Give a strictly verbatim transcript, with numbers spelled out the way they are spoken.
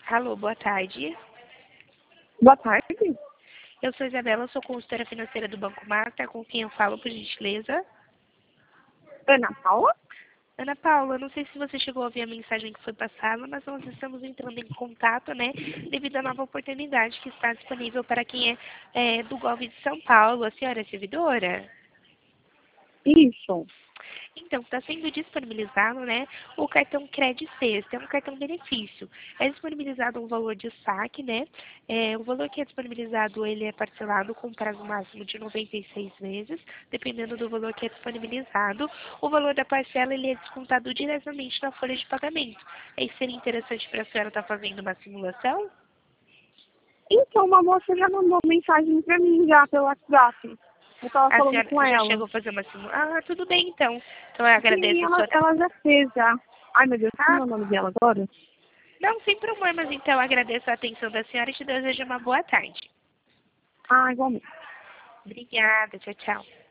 Alô, boa tarde. Boa tarde. Eu sou Isabela, sou consultora financeira do Banco Marta, com quem eu falo, por gentileza. Ana Paula? Ana Paula, não sei se você chegou a ouvir a mensagem que foi passada, mas nós estamos entrando em contato, né, devido à nova oportunidade que está disponível para quem é, é do Golpe de São Paulo. A senhora é servidora? Isso. Então, está sendo disponibilizado, né, o cartão Credit Sexta, é um cartão benefício. É disponibilizado um valor de saque, né, é, o valor que é disponibilizado, ele é parcelado com prazo máximo de noventa e seis meses, dependendo do valor que é disponibilizado. O valor da parcela, ele é descontado diretamente na folha de pagamento. Aí seria interessante para a senhora estar fazendo uma simulação? Então, uma moça já mandou mensagem pra mim já pelo WhatsApp. Eu tava A falando senhora com já ela. chegou a fazer uma simulação? Ah, tudo bem, então. Então, eu Sim, agradeço a ela, sua... ela já fez já. Ai, meu Deus, como Ah, é o nome dela agora? não, sem problemas, então. Agradeço a atenção da senhora e te desejo uma boa tarde. Ah, igualmente. Obrigada, tchau, tchau.